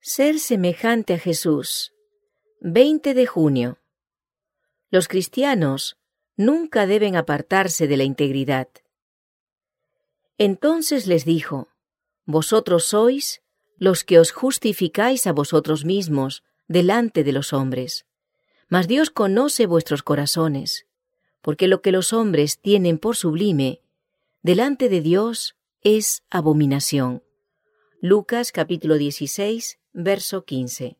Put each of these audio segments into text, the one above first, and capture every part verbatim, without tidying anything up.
Ser semejante a Jesús. veinte de junio. Los cristianos nunca deben apartarse de la integridad. Entonces les dijo: Vosotros sois los que os justificáis a vosotros mismos delante de los hombres. Mas Dios conoce vuestros corazones, porque lo que los hombres tienen por sublime, delante de Dios es abominación. Lucas capítulo dieciséis, verso quince.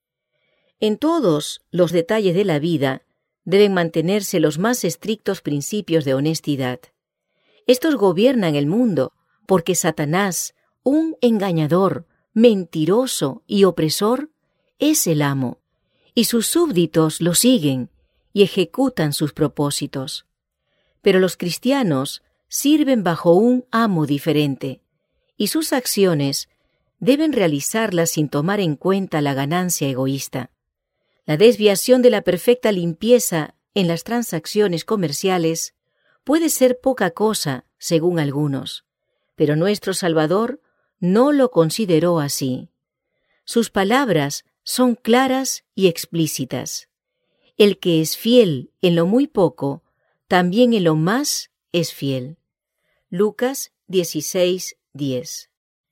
En todos los detalles de la vida deben mantenerse los más estrictos principios de honestidad. Estos gobiernan el mundo porque Satanás, un engañador, mentiroso y opresor, es el amo, y sus súbditos lo siguen y ejecutan sus propósitos. Pero los cristianos sirven bajo un amo diferente, y sus acciones deben realizarlas sin tomar en cuenta la ganancia egoísta. La desviación de la perfecta limpieza en las transacciones comerciales puede ser poca cosa, según algunos, pero nuestro Salvador no lo consideró así. Sus palabras son claras y explícitas. El que es fiel en lo muy poco, también en lo más es fiel. Lucas dieciséis, diez.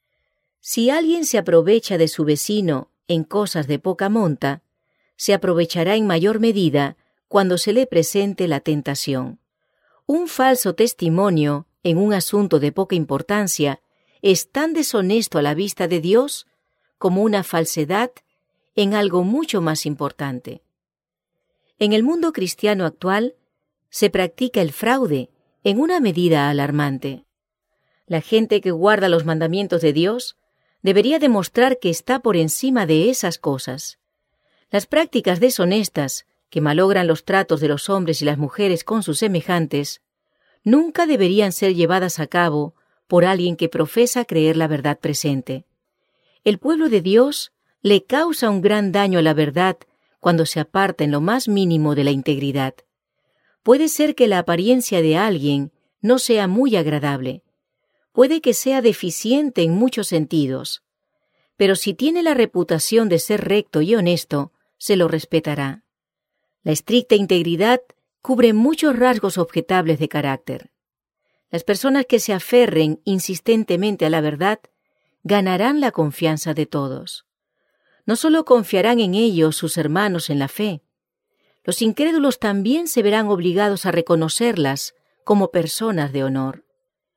Si alguien se aprovecha de su vecino en cosas de poca monta, se aprovechará en mayor medida cuando se le presente la tentación. Un falso testimonio en un asunto de poca importancia es tan deshonesto a la vista de Dios como una falsedad en algo mucho más importante. En el mundo cristiano actual se practica el fraude en una medida alarmante. La gente que guarda los mandamientos de Dios debería demostrar que está por encima de esas cosas. Las prácticas deshonestas, que malogran los tratos de los hombres y las mujeres con sus semejantes, nunca deberían ser llevadas a cabo por alguien que profesa creer la verdad presente. El pueblo de Dios le causa un gran daño a la verdad cuando se aparta en lo más mínimo de la integridad. Puede ser que la apariencia de alguien no sea muy agradable. Puede que sea deficiente en muchos sentidos, pero si tiene la reputación de ser recto y honesto, se lo respetará. La estricta integridad cubre muchos rasgos objetables de carácter. Las personas que se aferren insistentemente a la verdad ganarán la confianza de todos. No solo confiarán en ellos sus hermanos en la fe, los incrédulos también se verán obligados a reconocerlas como personas de honor.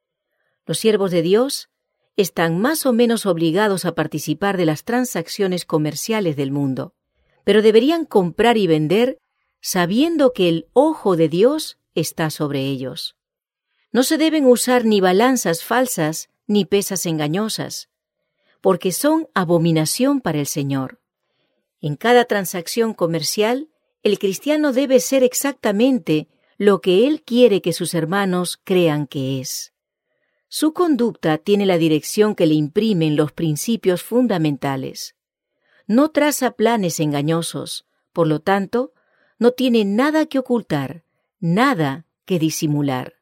Los siervos de Dios están más o menos obligados a participar de las transacciones comerciales del mundo, pero deberían comprar y vender sabiendo que el ojo de Dios está sobre ellos. No se deben usar ni balanzas falsas ni pesas engañosas, porque son abominación para el Señor. En cada transacción comercial, el cristiano debe ser exactamente lo que él quiere que sus hermanos crean que es. Su conducta tiene la dirección que le imprimen los principios fundamentales. No traza planes engañosos, por lo tanto, no tiene nada que ocultar, nada que disimular.